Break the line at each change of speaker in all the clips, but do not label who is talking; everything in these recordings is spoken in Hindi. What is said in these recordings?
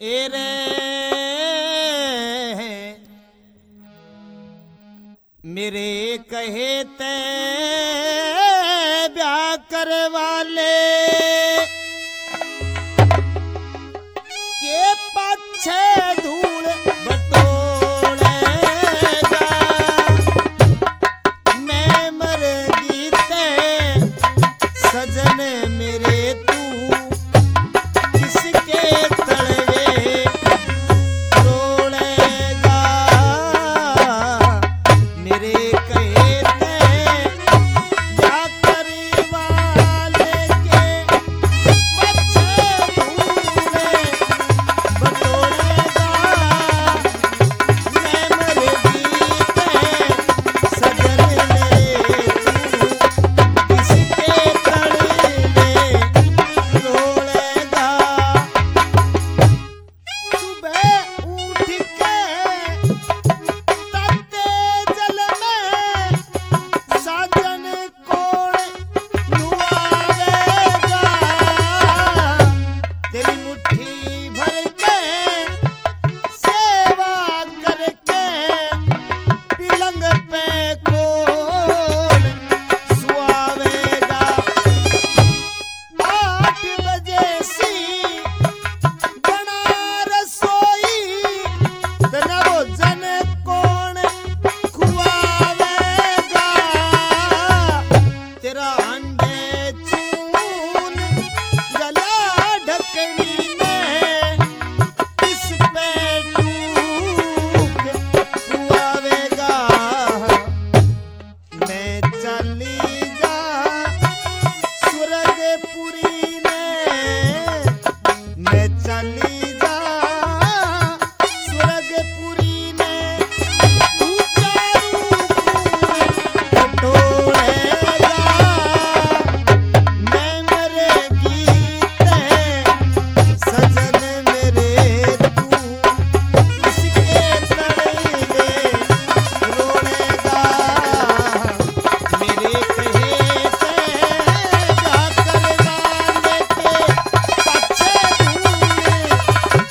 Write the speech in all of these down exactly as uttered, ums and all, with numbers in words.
एरे मेरे कहे ते ब्याह करे वाले के पाछे धूल बटोरेगा। मैं मर गीते सजन मेरे तू किसके तलवे रोलेगा। मेरे कहे ते ब्याह करे वाले के पाछे धूल बटोरेगा। मैं मर गीते सजन मेरे तू किसके तलवे रोलेगा। सुबह उठ के ताते जल में साजन कोण नुआवेगा। तेरी मुट्ठी भर के सेवा करके पलंग पे कोण सुआवेगा। आठ बजे सी बना रसोई तना भोजन कौन खुआवेगा। तेरा अंडे चून गला ढकनी में इस पे टूक खुआवेगा। मैं चली जा स्वर्गपुरी ने मैं चली जा स्वर्गपुरी ने तू चारू बटोरेगा। मैं मरे गीते सजन मेरे तू किसके तलवे रोलेगा। मेरे कहे ते ब्याह करे वाले के पाछे धूल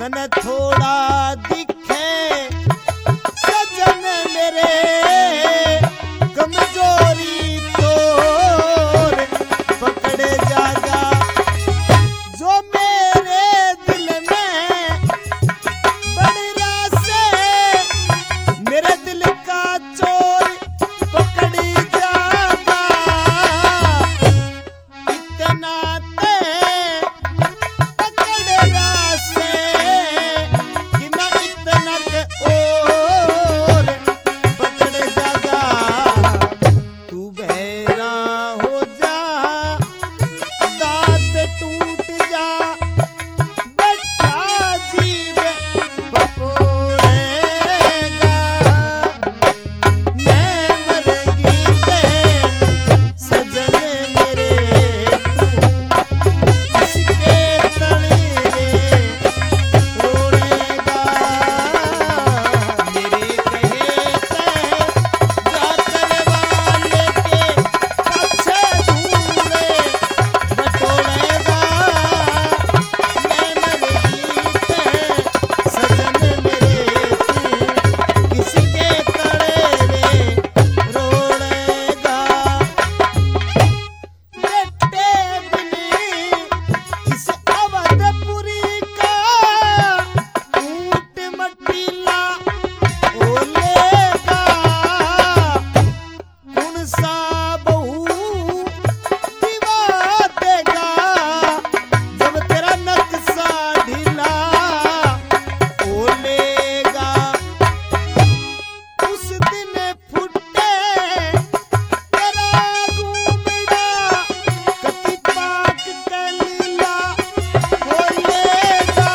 मन थोड़ा दिखे सजन मेरे कमजोरी तोर पकड़े जागा जो मेरे दिल में बड़ी रासे मेरे दिल का चोर पकड़ी जागा इतना ते पकड़े रासे कि ना इतना के और पकड़े जागा तू बहरा हो जा दांत टूट जा बच्चा जीव पपोड़ेगा मैं मर गई ते सजन मेरे तू इसके तले रोड़ेगा मेरे कहे ते जाकर वाले के पीछे घूमे बटोरेगा मैं मर गई ते सजन मेरे तू किसके तले रोड़ेगा बेटे बिनी इस अवधपुरी का ऊंट मटीला ओलेगा कौन सा बहू दिवा देगा जब तेरा नक्शा ढीला ओलेगा उस दिन फुटे तेरा घूमड़ा कति पाक कलीला होलेगा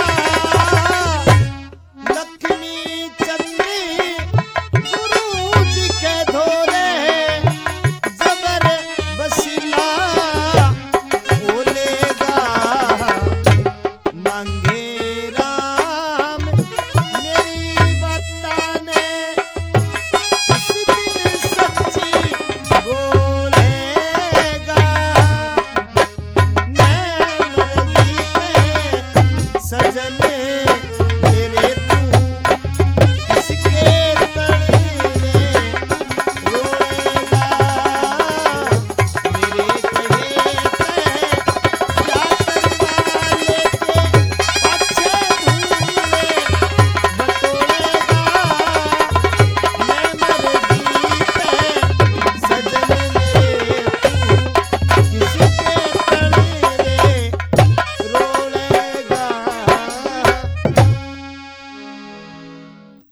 लक्ष्मी चंद्री गुरु जी के धोरे जबर बसीला होलेगा मांगे राम मेरी बताने उस दिन सच्ची बोलेगा मैं मर गई ते सजन